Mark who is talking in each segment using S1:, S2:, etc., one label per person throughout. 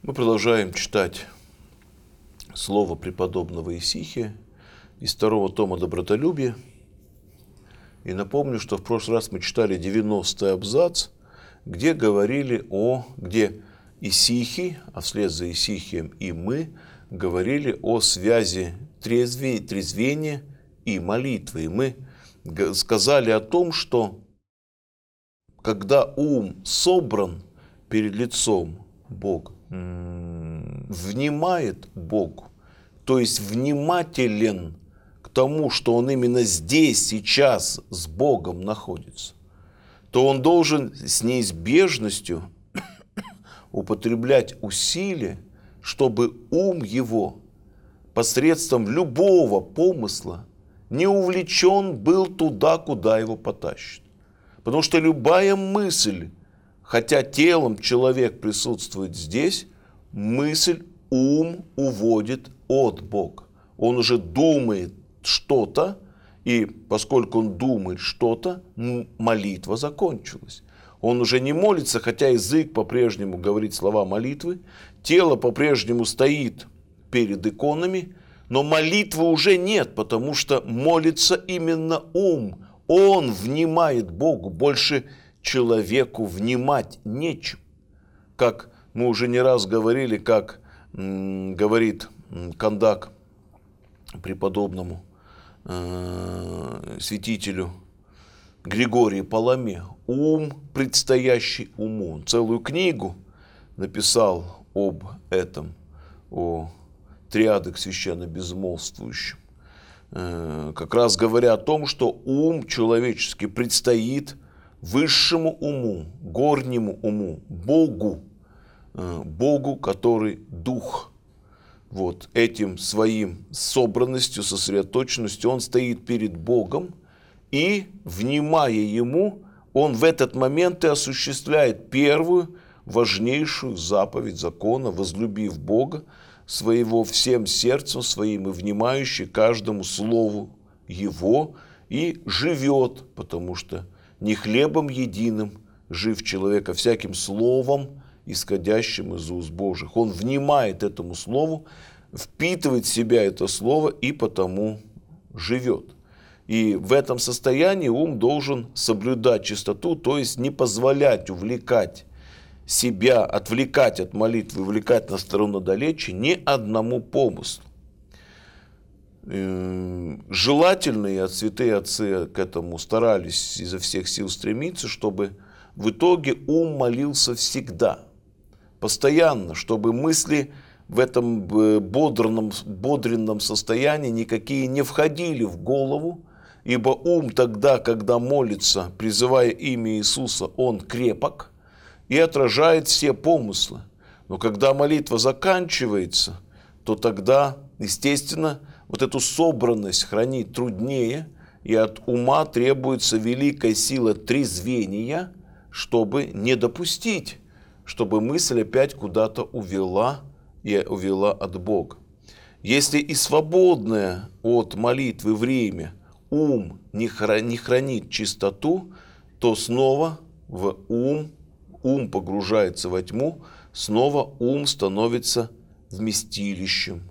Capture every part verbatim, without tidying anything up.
S1: Мы продолжаем читать слово преподобного Исихия из второго тома «Добротолюбие». И напомню, что в прошлый раз мы читали девяностый абзац, где говорили о, где Исихий, а вслед за Исихием и мы, говорили о связи трезве, трезвения и молитвы. И мы сказали о том, что когда ум собран перед лицом Бога, внимает Богу, то есть внимателен к тому, что он именно здесь, сейчас с Богом находится, то он должен с неизбежностью употреблять усилия, чтобы ум его посредством любого помысла не увлечен был туда, куда его потащит. Потому что любая мысль, хотя телом человек присутствует здесь, мысль, ум уводит от Бога. Он уже думает что-то, и поскольку он думает что-то, молитва закончилась. Он уже не молится, хотя язык по-прежнему говорит слова молитвы, тело по-прежнему стоит перед иконами, но молитвы уже нет, потому что молится именно ум. Он внимает Богу, больше человеку внимать нечем. Как мы уже не раз говорили, как м, говорит Кандак преподобному э, святителю Григорию Паламе, ум, предстоящий уму. Он целую книгу написал об этом, о триадах священно безмолвствующем. Э, как раз говоря о том, что ум человеческий предстоит высшему уму, горнему уму, Богу, э, Богу, который дух. Вот этим своим собранностью, сосредоточенностью он стоит перед Богом, и, внимая Ему, он в этот момент и осуществляет первую важнейшую заповедь закона, возлюбив Бога своего всем сердцем своим и внимающий каждому слову Его, и живет, потому что не хлебом единым жив человек, а всяким словом, исходящим из уст Божьих. Он внимает этому слову, впитывает в себя это слово и потому живет. И в этом состоянии ум должен соблюдать чистоту, то есть не позволять увлекать себя, отвлекать от молитвы, увлекать на сторону далече ни одному помыслу. Желательно, и святые отцы к этому старались изо всех сил стремиться, чтобы в итоге ум молился всегда, постоянно, чтобы мысли в этом бодренном, бодренном состоянии никакие не входили в голову, ибо ум тогда, когда молится, призывая имя Иисуса, он крепок и отражает все помыслы. Но когда молитва заканчивается, то тогда, естественно, вот эту собранность хранить труднее, и от ума требуется великая сила трезвения, чтобы не допустить, чтобы мысль опять куда-то увела и увела от Бога. Если и свободное от молитвы время ум не хранит чистоту, то снова в ум, ум погружается во тьму, снова ум становится вместилищем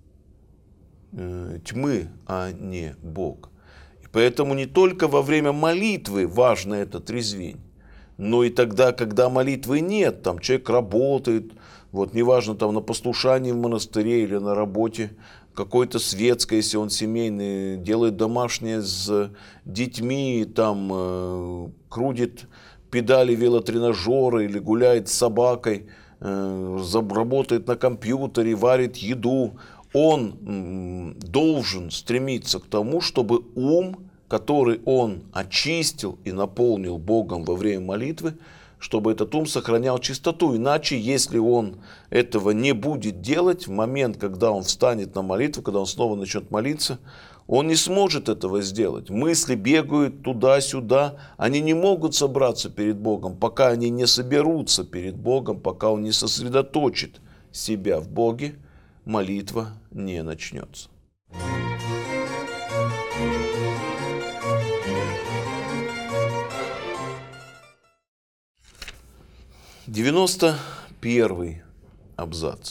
S1: тьмы, а не Бог. И поэтому не только во время молитвы важно это трезвень, но и тогда, когда молитвы нет, там человек работает, вот неважно, там на послушании в монастыре или на работе какой-то светской, если он семейный, делает домашнее с детьми, там э, крутит педали велотренажера или гуляет с собакой, э, работает на компьютере, варит еду. Он должен стремиться к тому, чтобы ум, который он очистил и наполнил Богом во время молитвы, чтобы этот ум сохранял чистоту. Иначе, если он этого не будет делать, в момент, когда он встанет на молитву, когда он снова начнет молиться, он не сможет этого сделать. Мысли бегают туда-сюда, они не могут собраться перед Богом, пока они не соберутся перед Богом, пока он не сосредоточит себя в Боге, молитва не начнется. девяносто первый абзац.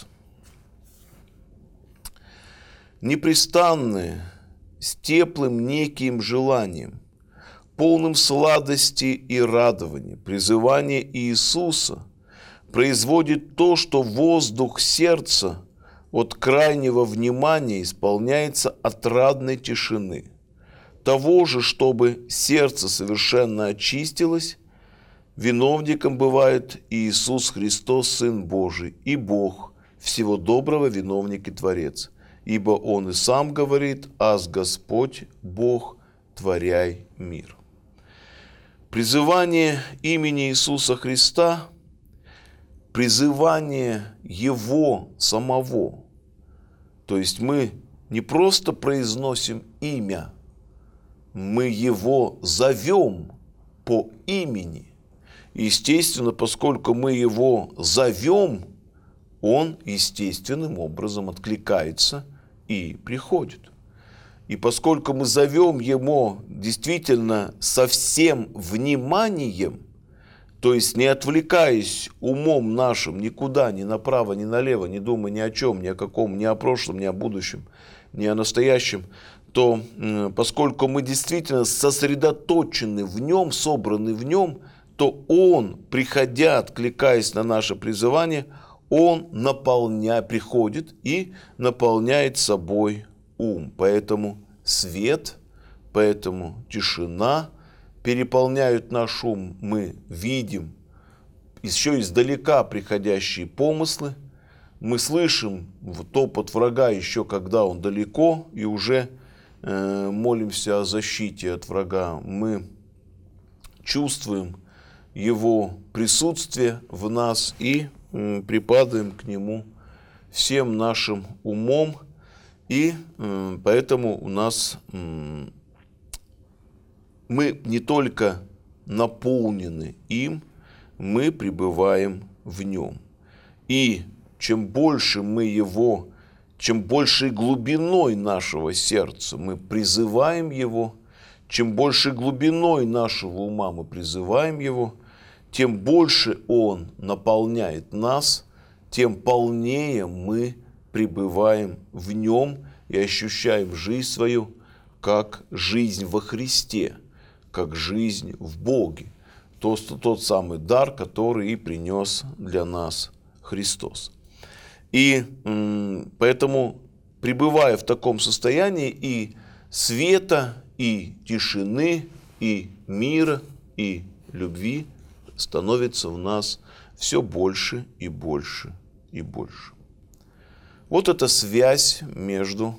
S1: Непрестанные, с теплым неким желанием, полным сладости и радования, призывание Иисуса производит то, что воздух сердца от крайнего внимания исполняется отрадной тишины. Того же, чтобы сердце совершенно очистилось, виновником бывает Иисус Христос, Сын Божий, и Бог, всего доброго виновник и Творец. Ибо Он и сам говорит: «Аз Господь, Бог, творяй мир». Призывание имени Иисуса Христа, призывание Его самого. То есть мы не просто произносим имя, мы Его зовем по имени. Естественно, поскольку мы Его зовем, Он естественным образом откликается и приходит. И поскольку мы зовем Его действительно со всем вниманием, то есть не отвлекаясь умом нашим никуда, ни направо, ни налево, не думая ни о чем, ни о каком, ни о прошлом, ни о будущем, ни о настоящем, то поскольку мы действительно сосредоточены в Нем, собраны в Нем, то Он, приходя, откликаясь на наше призывание, Он наполня, приходит и наполняет собой ум. Поэтому свет, поэтому тишина переполняют наш ум. Мы видим еще издалека приходящие помыслы. Мы слышим топот врага еще когда он далеко, и уже э, молимся о защите от врага. Мы чувствуем его присутствие в нас и э, припадаем к нему всем нашим умом. И э, поэтому у нас э, мы не только наполнены им, мы пребываем в нем. И чем больше мы его, чем большей глубиной нашего сердца мы призываем его, чем большей глубиной нашего ума мы призываем его, тем больше он наполняет нас, тем полнее мы пребываем в нем и ощущаем жизнь свою как жизнь во Христе, как жизнь в Боге. То, тот самый дар, который и принес для нас Христос. И м, поэтому, пребывая в таком состоянии и света, и тишины, и мира, и любви, становится в нас все больше и больше и больше. Вот эта связь между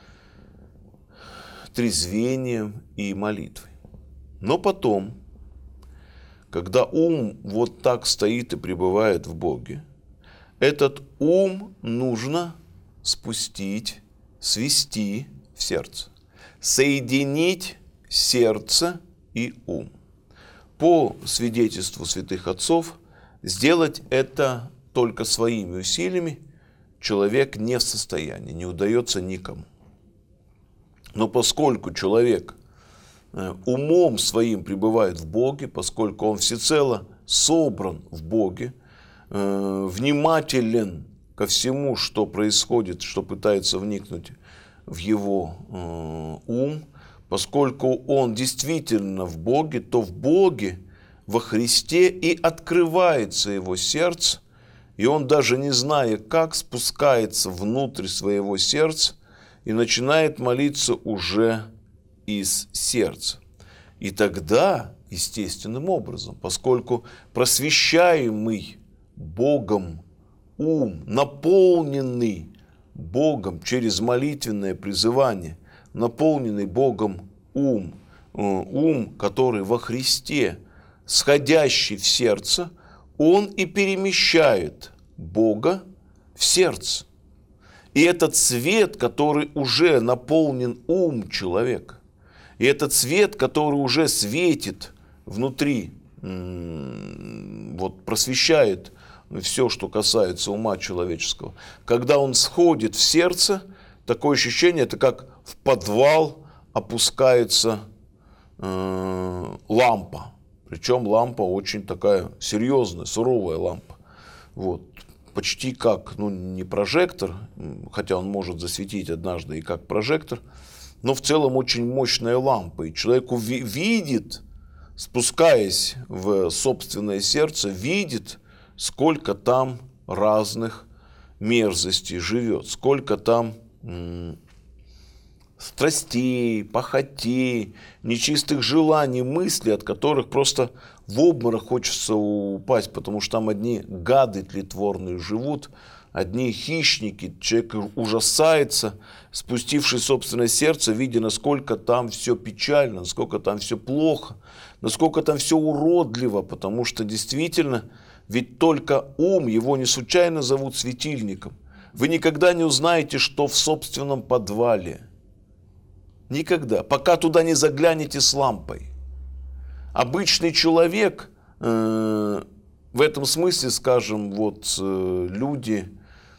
S1: трезвением и молитвой. Но потом, когда ум вот так стоит и пребывает в Боге, этот ум нужно спустить, свести в сердце, соединить сердце и ум. По свидетельству святых отцов, сделать это только своими усилиями человек не в состоянии, не удается никому. Но поскольку человек умом своим пребывает в Боге, поскольку он всецело собран в Боге, э, внимателен ко всему, что происходит, что пытается вникнуть в его э, ум, поскольку он действительно в Боге, то в Боге, во Христе и открывается его сердце, и он, даже не зная как, спускается внутрь своего сердца и начинает молиться уже из сердца. И тогда, естественным образом, поскольку просвещаемый Богом ум, наполненный Богом через молитвенное призывание, наполненный Богом ум, ум, который во Христе, сходящий в сердце, он и перемещает Бога в сердце. И этот свет, который уже наполнен ум человека, и этот свет, который уже светит внутри, вот просвещает все, что касается ума человеческого, когда он сходит в сердце, такое ощущение, это как в подвал опускается э, лампа. Причем лампа очень такая серьезная, суровая лампа. Вот. почти как, ну, не прожектор, хотя он может засветить однажды и как прожектор, но в целом очень мощная лампа. И человек уви- видит, спускаясь в собственное сердце, видит, сколько там разных мерзостей живет, сколько там м- страстей, похотей, нечистых желаний, мыслей, от которых просто в обморок хочется упасть, потому что там одни гады тлетворные живут, одни хищники. Человек ужасается, спустившись в собственное сердце, видя, насколько там все печально, насколько там все плохо, насколько там все уродливо, потому что действительно, ведь только ум, его не случайно зовут светильником. Вы никогда не узнаете, что в собственном подвале. Никогда, пока туда не заглянете с лампой. Обычный человек, э, в этом смысле, скажем, вот э, люди,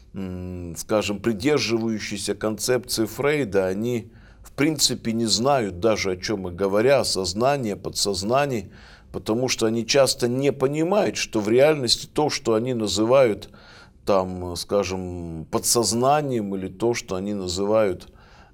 S1: э, скажем, придерживающиеся концепции Фрейда, они в принципе не знают даже, о чем мы говорим, о сознании, подсознании, потому что они часто не понимают, что в реальности то, что они называют, там, скажем, подсознанием, или то, что они называют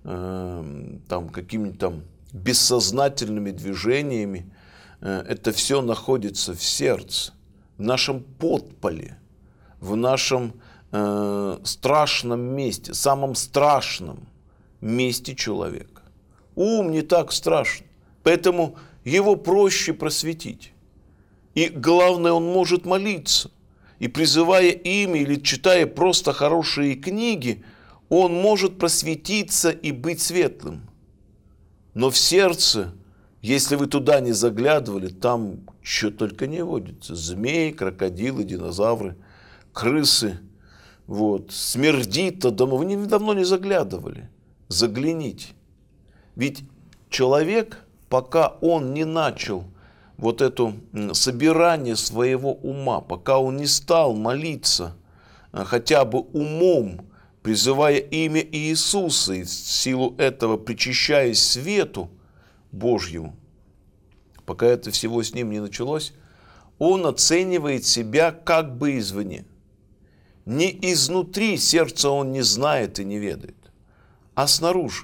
S1: э, там, какими-то там бессознательными движениями, это все находится в сердце, в нашем подполе, в нашем э, страшном месте, самом страшном месте человека. Ум не так страшен, поэтому его проще просветить. И главное, он может молиться. И призывая имя или читая просто хорошие книги, он может просветиться и быть светлым. Но в сердце, если вы туда не заглядывали, там что только не водится. Змеи, крокодилы, динозавры, крысы. Вот. Смердит-то дома. Вы давно не заглядывали. Загляните. Ведь человек, пока он не начал вот это собирание своего ума, пока он не стал молиться хотя бы умом, призывая имя Иисуса и в силу этого причащаясь свету Божьему, пока это всего с ним не началось, он оценивает себя как бы извне. Не изнутри сердца он не знает и не ведает, а снаружи.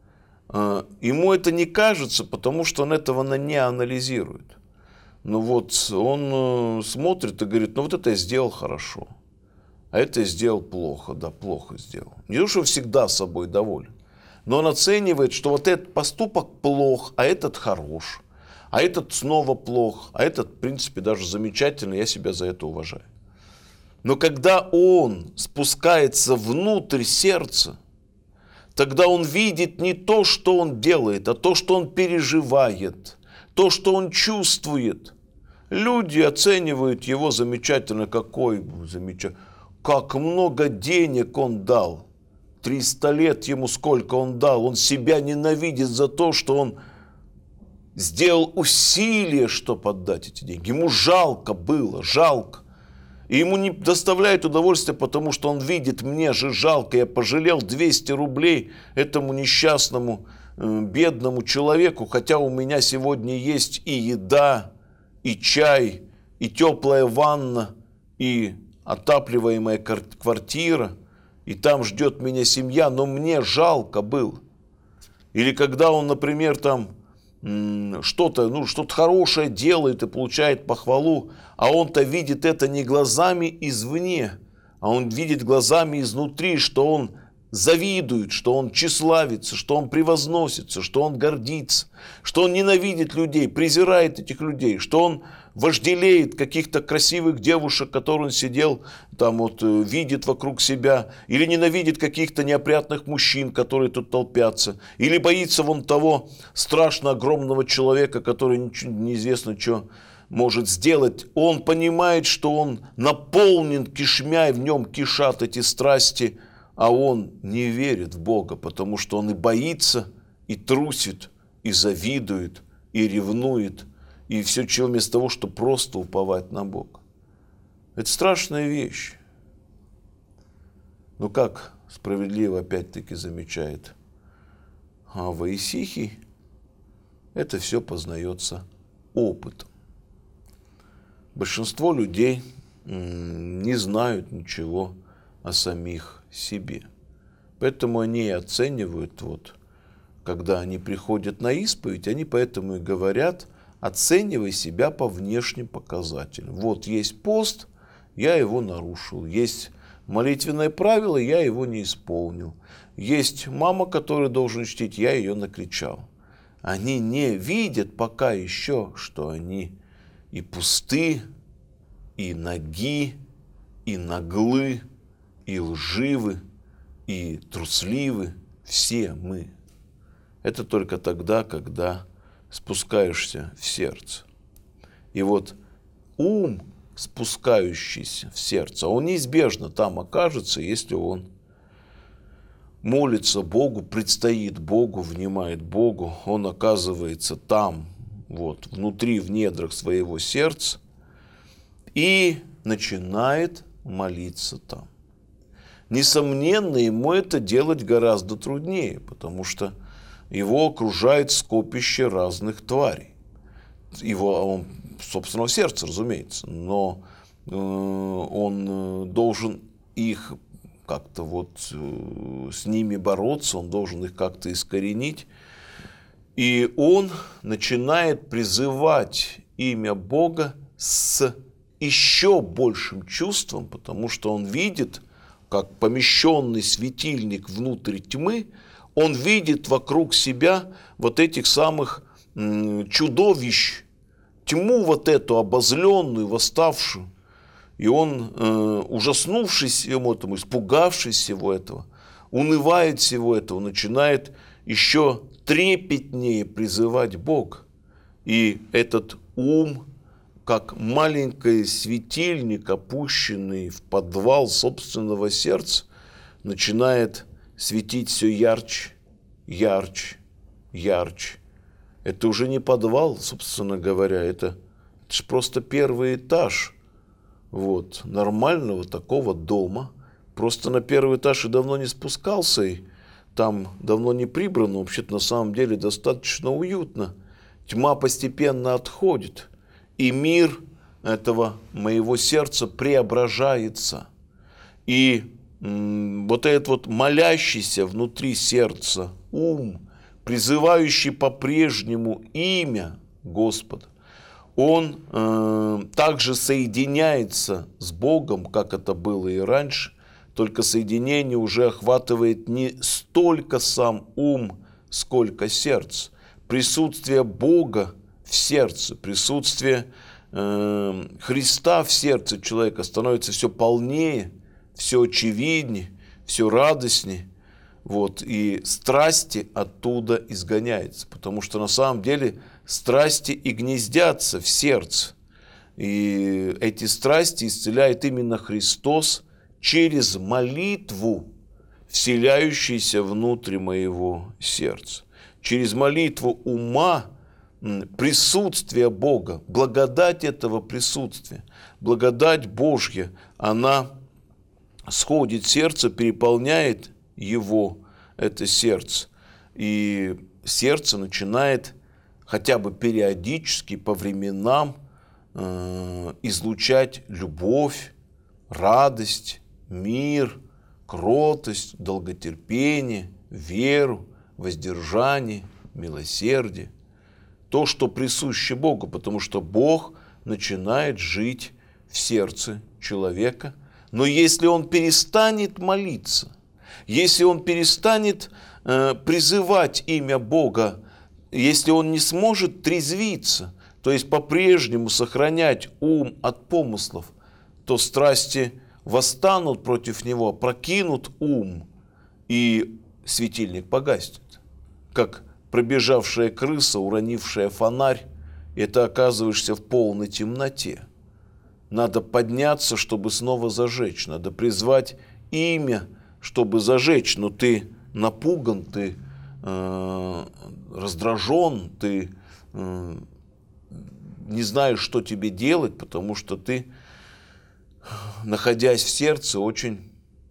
S1: Ему это не кажется, потому что он этого не анализирует. Ну вот он смотрит и говорит, ну вот это я сделал хорошо, а это я сделал плохо, да, плохо сделал. Не то, что всегда собой доволен, но он оценивает, что вот этот поступок плох, а этот хорош, а этот снова плох, а этот, в принципе, даже замечательный, я себя за это уважаю. Но когда он спускается внутрь сердца, тогда он видит не то, что он делает, а то, что он переживает, то, что он чувствует. Люди оценивают его замечательно, какой замечательный, как много денег он дал. триста лет ему сколько он дал. Он себя ненавидит за то, что он сделал усилие, чтобы отдать эти деньги. Ему жалко было, жалко. И ему не доставляет удовольствия, потому что он видит, мне же жалко, я пожалел двести рублей этому несчастному, э, бедному человеку, хотя у меня сегодня есть и еда, и чай, и теплая ванна, и отапливаемая квартира, и там ждет меня семья, но мне жалко было. Или когда он, например, там что-то, ну, что-то хорошее делает и получает похвалу, а он-то видит это не глазами извне, а он видит глазами изнутри, что он завидует, что он тщеславится, что он превозносится, что он гордится, что он ненавидит людей, презирает этих людей, что он вожделеет каких-то красивых девушек, которые он сидел, там вот видит вокруг себя, или ненавидит каких-то неопрятных мужчин, которые тут толпятся, или боится вон того страшно огромного человека, который ничего, неизвестно, что может сделать. Он понимает, что он наполнен кишмя, и в нем кишат эти страсти, а он не верит в Бога, потому что он и боится, и трусит, и завидует, и ревнует, и все чего вместо того, чтобы просто уповать на Бога. Это страшная вещь. Но как справедливо опять-таки замечает Авва Исихий, это все познается опытом. Большинство людей не знают ничего о самих себе. Поэтому они оценивают, вот, когда они приходят на исповедь, они поэтому и говорят: оценивай себя по внешним показателям. Вот есть пост, я его нарушил. Есть молитвенное правило, я его не исполнил. Есть мама, которую должен чтить, я ее накричал. Они не видят пока еще, что они и пусты, и наги, и наглы, и лживы, и трусливы. Все мы. Это только тогда, когда спускаешься в сердце. И вот ум, спускающийся в сердце, он неизбежно там окажется, если он молится Богу, предстоит Богу, внимает Богу, он оказывается там, вот, внутри, в недрах своего сердца и начинает молиться там. Несомненно, ему это делать гораздо труднее, потому что его окружает скопище разных тварей. Его, он, собственного сердца, разумеется, но э, он должен их как-то вот э, с ними бороться, он должен их как-то искоренить. И он начинает призывать имя Бога с еще большим чувством, потому что он видит, как помещенный светильник внутрь тьмы, он видит вокруг себя вот этих самых м, чудовищ, тьму вот эту обозленную, восставшую. И он, э, ужаснувшись всему этому, испугавшись всего этого, унывает всего этого, начинает еще трепетнее призывать Бога. И этот ум, как маленький светильник, опущенный в подвал собственного сердца, начинает светить все ярче, ярче, ярче. Это уже не подвал, собственно говоря, это, это же просто первый этаж вот, нормального такого дома. Просто на первый этаж и давно не спускался, и там давно не прибрано, вообще-то на самом деле достаточно уютно. Тьма постепенно отходит, и мир этого моего сердца преображается. И м, вот этот вот молящийся внутри сердца ум, призывающий по-прежнему имя Господа, он э, также соединяется с Богом, как это было и раньше, только соединение уже охватывает не столько сам ум, сколько сердце. Присутствие Бога в сердце, присутствие э, Христа в сердце человека становится все полнее, все очевиднее, все радостнее. Вот, и страсти оттуда изгоняются, потому что на самом деле страсти и гнездятся в сердце. И эти страсти исцеляет именно Христос через молитву, вселяющуюся внутрь моего сердца. Через молитву ума, присутствие Бога, благодать этого присутствия, благодать Божья, она сходит в сердце, переполняет его, это сердце. И сердце начинает хотя бы периодически, по временам, э, излучать любовь, радость, мир, кротость, долготерпение, веру, воздержание, милосердие. То, что присуще Богу, потому что Бог начинает жить в сердце человека. Но если он перестанет молиться, если он перестанет э, призывать имя Бога, если он не сможет трезвиться, то есть по-прежнему сохранять ум от помыслов, то страсти восстанут против него, прокинут ум, и светильник погаснет. Как пробежавшая крыса, уронившая фонарь, и ты оказываешься в полной темноте. Надо подняться, чтобы снова зажечь, надо призвать имя, чтобы зажечь, но ты напуган, ты э, раздражен, ты э, не знаешь, что тебе делать, потому что ты, находясь в сердце, очень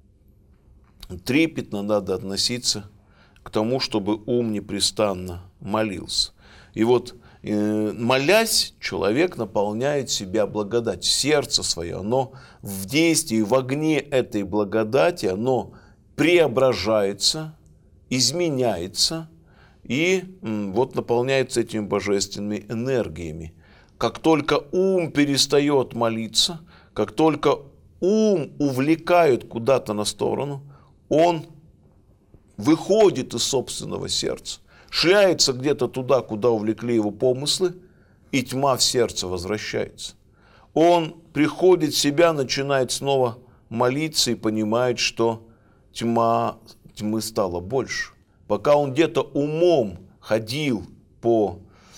S1: трепетно надо относиться к тому, чтобы ум непрестанно молился. И вот Молясь, человек наполняет себя благодатью, сердце свое, оно в действии, в огне этой благодати, оно преображается, изменяется и вот наполняется этими божественными энергиями. Как только ум перестает молиться, как только ум увлекают куда-то на сторону, он выходит из собственного сердца, шляется где-то туда, куда увлекли его помыслы, и тьма в сердце возвращается. Он приходит в себя, начинает снова молиться и понимает, что тьма, тьмы стало больше. Пока он где-то умом ходил по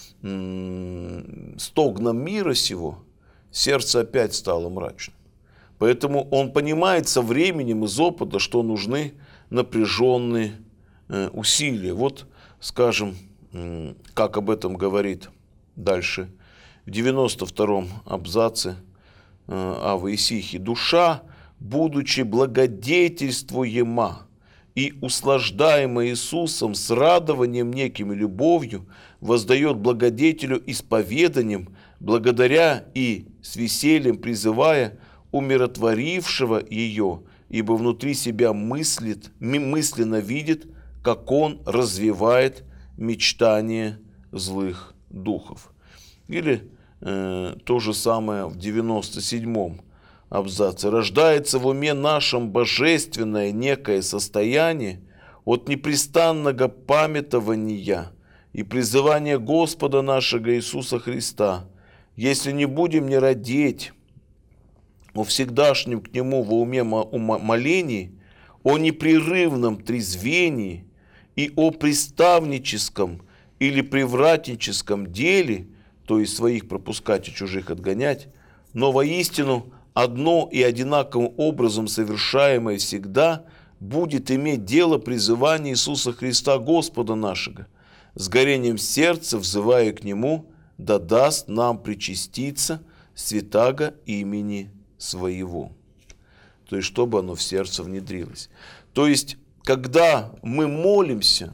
S1: м- стогнам мира сего, сердце опять стало мрачным. Поэтому он понимает со временем из опыта, что нужны напряженные э, усилия. Вот, скажем, э, как об этом говорит дальше в девяносто втором абзаце э, Авы Исихии. «Душа, будучи благодетельствуема и услаждаема Иисусом с радованием неким и любовью, воздает благодетелю исповеданием, благодаря и с весельем призывая умиротворившего ее, ибо внутри себя мыслит, мысленно видит, как он развивает мечтания злых духов». Или э, то же самое в девяносто седьмом абзаце. «Рождается в уме нашем божественное некое состояние от непрестанного памятования и призывания Господа нашего Иисуса Христа. Если не будем не радеть о всегдашнем к Нему во уме молении, о непрерывном трезвении и о приставническом или привратническом деле, то есть своих пропускать и чужих отгонять, но воистину одно и одинаковым образом совершаемое всегда будет иметь дело призывания Иисуса Христа Господа нашего, с горением сердца взывая к Нему, да даст нам причаститься святаго имени своего». То есть, чтобы оно в сердце внедрилось. То есть, когда мы молимся,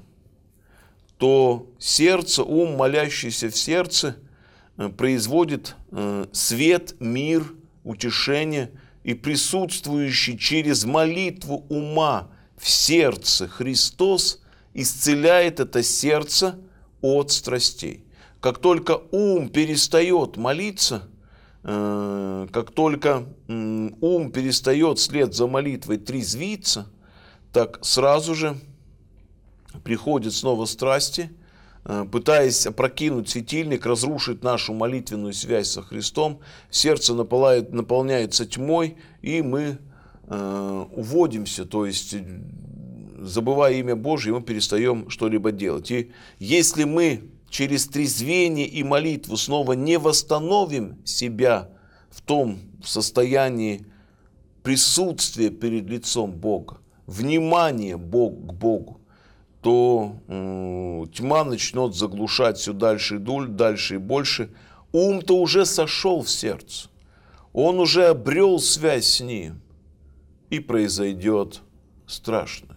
S1: то сердце, ум, молящийся в сердце, производит свет, мир, утешение, и присутствующий через молитву ума в сердце Христос исцеляет это сердце от страстей. Как только ум перестает молиться, как только ум перестает вслед за молитвой трезвиться, так сразу же приходят снова страсти, пытаясь опрокинуть светильник, разрушить нашу молитвенную связь со Христом, сердце наполняет, наполняется тьмой, и мы э, уводимся, то есть, забывая имя Божье, мы перестаем что-либо делать. И если мы через трезвение и молитву снова не восстановим себя в том состоянии присутствия перед лицом Бога, внимания Бог, к Богу, то э, тьма начнет заглушать все дальше и дальше и больше. Ум-то уже сошел в сердце, он уже обрел связь с ним, и произойдет страшное.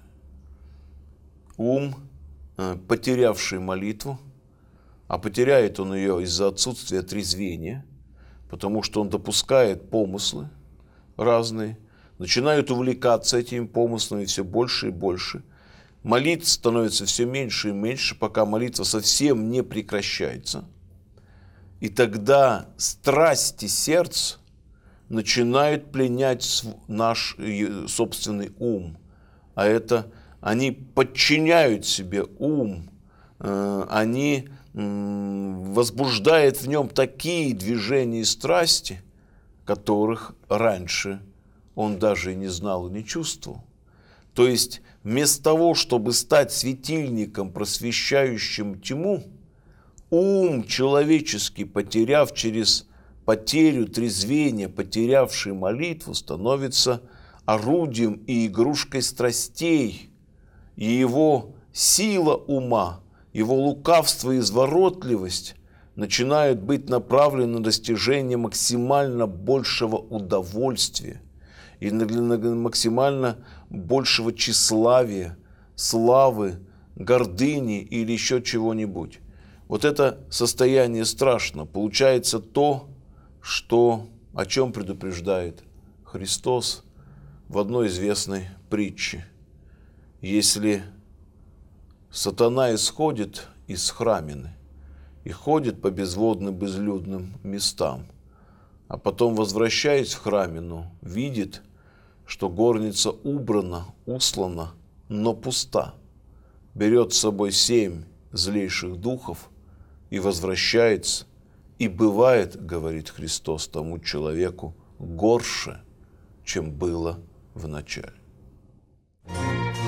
S1: Ум, э, потерявший молитву, а потеряет он ее из-за отсутствия трезвения, потому что он допускает помыслы разные, начинают увлекаться этими помыслами все больше и больше. Молитва становится все меньше и меньше, пока молитва совсем не прекращается. И тогда страсти сердца начинают пленять наш собственный ум. А это они подчиняют себе ум, они возбуждают в нем такие движения и страсти, которых раньше он даже и не знал и не чувствовал. То есть вместо того, чтобы стать светильником, просвещающим тьму, ум человеческий, потеряв через потерю трезвения, потерявший молитву, становится орудием и игрушкой страстей. И его сила ума, его лукавство и изворотливость начинают быть направлены на достижение максимально большего удовольствия и на максимально большего тщеславия, славы, гордыни или еще чего-нибудь. Вот это состояние страшно. Получается то, что, о чем предупреждает Христос в одной известной притче. Если сатана исходит из храмины и ходит по безводным, безлюдным местам, а потом, возвращаясь в храмину, видит, что горница убрана, услана, но пуста, берет с собой семь злейших духов и возвращается, и бывает, говорит Христос, тому человеку горше, чем было в начале.